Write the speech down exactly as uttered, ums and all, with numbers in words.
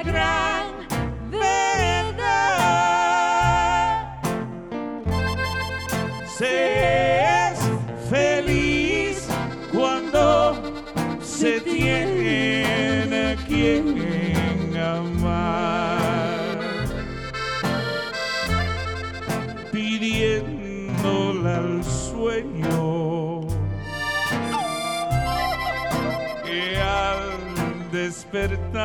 gran verdad. Se es feliz cuando se tiene a quien amar, pidiéndole al sueño que al despertar